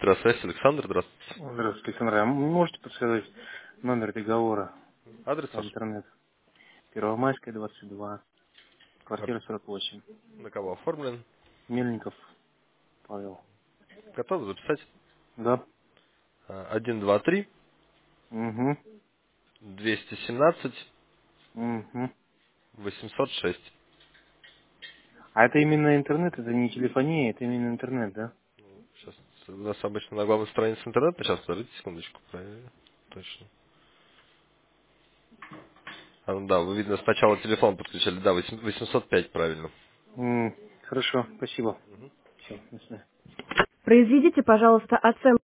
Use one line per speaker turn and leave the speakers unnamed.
Электросвязь, Александр, здравствуйте.
Здравствуйте, Александр. А можете подсказать номер договора
Адрес
по
ваш?
интернету? Первомайская, 22,
Ар-
квартира 48.
На кого оформлен?
Мельников Павел.
Готов записать?
Да.
123
Угу.
217
Угу.
806.
А это именно интернет, это не телефония, это именно интернет, да?
Сейчас у нас обычно на главной странице интернета. Сейчас, подождите секундочку. Проверю. Точно. Ну да, вы, видно, сначала телефон подключали. Да, 805 правильно.
Хорошо, спасибо. Все, до свидания. Произведите, пожалуйста, оценку.